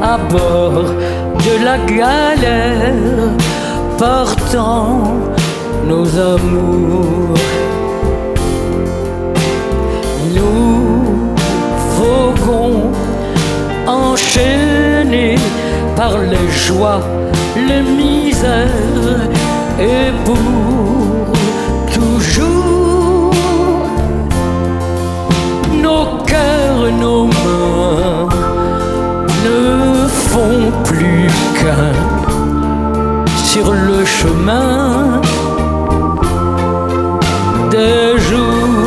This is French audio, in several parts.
à bord de la galère, partant nos amours. Nous voguons enchaînés par les joies, les misères, et pour toujours nos cœurs, nos mains ne font plus qu'un sur le chemin des jours.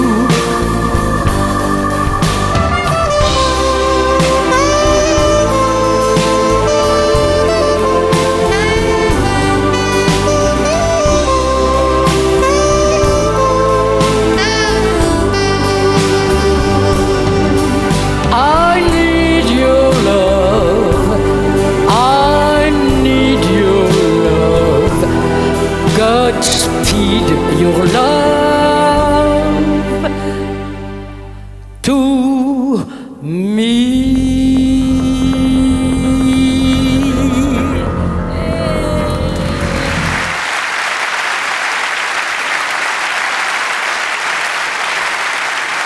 Godspeed your love.